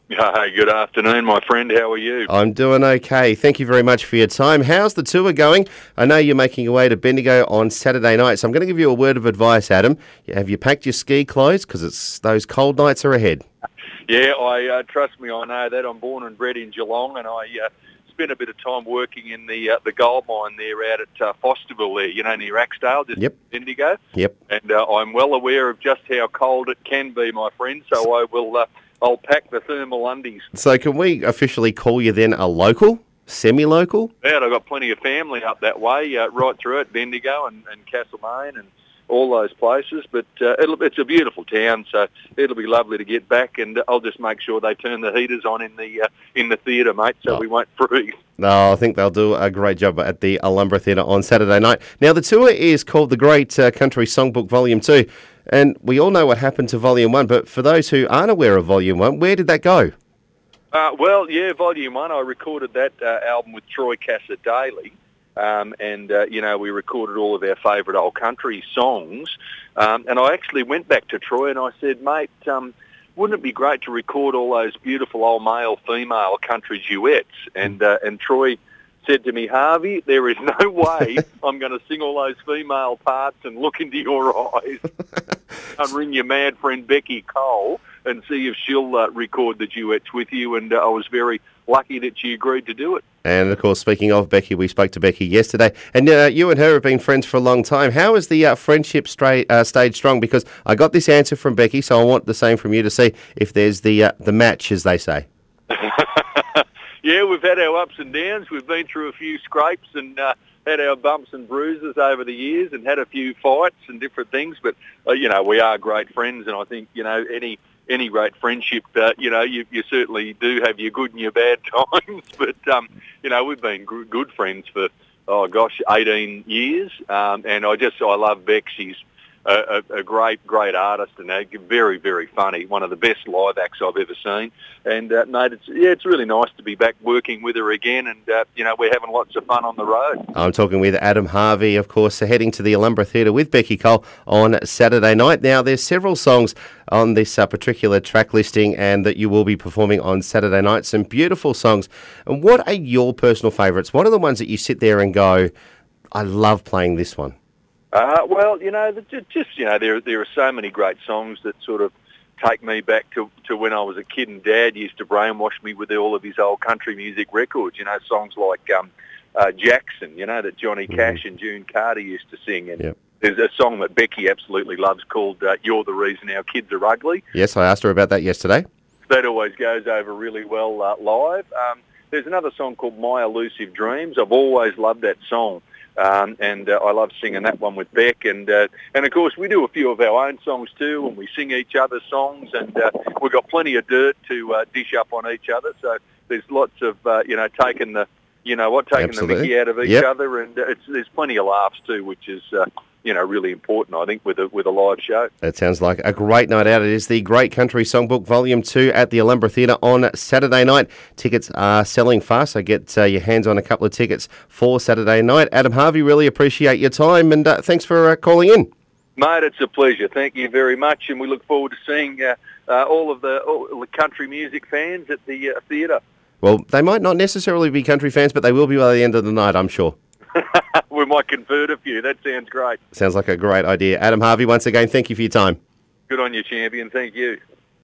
Hey, good afternoon, my friend. How are you? I'm doing okay. Thank you very much for your time. How's the tour going? I know you're making your way to Bendigo on Saturday night, so I'm going to give you a word of advice, Adam. Have you packed your ski clothes? Because those cold nights are ahead. Yeah, trust me, I know that. I'm born and bred in Geelong, and I spent a bit of time working in the gold mine there out at Fosterville there, near Axdale, just Bendigo. Yep. And I'm well aware of just how cold it can be, my friend, so I'll pack the thermal undies. So can we officially call you then a local, semi-local? Yeah, I've got plenty of family up that way, right through it, Bendigo and Castlemaine and all those places. But it's a beautiful town, so it'll be lovely to get back, and I'll just make sure they turn the heaters on in the theatre, mate, so we won't freeze. No, I think they'll do a great job at the Alhambra Theatre on Saturday night. Now, the tour is called The Great Country Songbook Volume 2, and we all know what happened to Volume 1, but for those who aren't aware of Volume 1, where did that go? Volume 1, I recorded that album with Troy Cassar-Daley, and we recorded all of our favourite old country songs, and I actually went back to Troy and I said, mate, wouldn't it be great to record all those beautiful old male-female country duets? And Troy said to me, Harvey, there is no way I'm going to sing all those female parts and look into your eyes and ring your mad friend Becky Cole and see if she'll record the duets with you. And I was very lucky that she agreed to do it. And, of course, speaking of Becky, we spoke to Becky yesterday. And you and her have been friends for a long time. How is the friendship stayed strong? Because I got this answer from Becky, so I want the same from you to see if there's the match, as they say. Yeah, we've had our ups and downs. We've been through a few scrapes and had our bumps and bruises over the years and had a few fights and different things. But, we are great friends, and I think, any great friendship, you certainly do have your good and your bad times. But, we've been good friends for, 18 years. And I love Beck. She's a great artist and very, very funny. One of the best live acts I've ever seen. And, mate, it's really nice to be back working with her again. And, we're having lots of fun on the road. I'm talking with Adam Harvey, of course, heading to the Alhambra Theatre with Becky Cole on Saturday night. Now, there's several songs on this particular track listing and that you will be performing on Saturday night. Some beautiful songs. And what are your personal favourites? What are the ones that you sit there and go, I love playing this one? There are so many great songs that sort of take me back to when I was a kid and Dad used to brainwash me with all of his old country music records, songs like Jackson, that Johnny Cash and June Carter used to sing. And there's a song that Becky absolutely loves called You're the Reason Our Kids Are Ugly. Yes, I asked her about that yesterday. That always goes over really well live. There's another song called My Elusive Dreams. I've always loved that song. And I love singing that one with Beck, and of course we do a few of our own songs too, and we sing each other's songs, and we've got plenty of dirt to dish up on each other. So there's lots of taking the mickey out of each other, and there's plenty of laughs too, which is really important, I think, with a live show. It sounds like a great night out. It is the Great Country Songbook Volume 2 at the Alhambra Theatre on Saturday night. Tickets are selling fast, so get your hands on a couple of tickets for Saturday night. Adam Harvey, really appreciate your time, and thanks for calling in. Mate, it's a pleasure. Thank you very much, and we look forward to seeing all the country music fans at the theatre. Well, they might not necessarily be country fans, but they will be by the end of the night, I'm sure. We might convert a few. That sounds great. Sounds like a great idea. Adam Harvey, once again, thank you for your time. Good on you, champion. Thank you.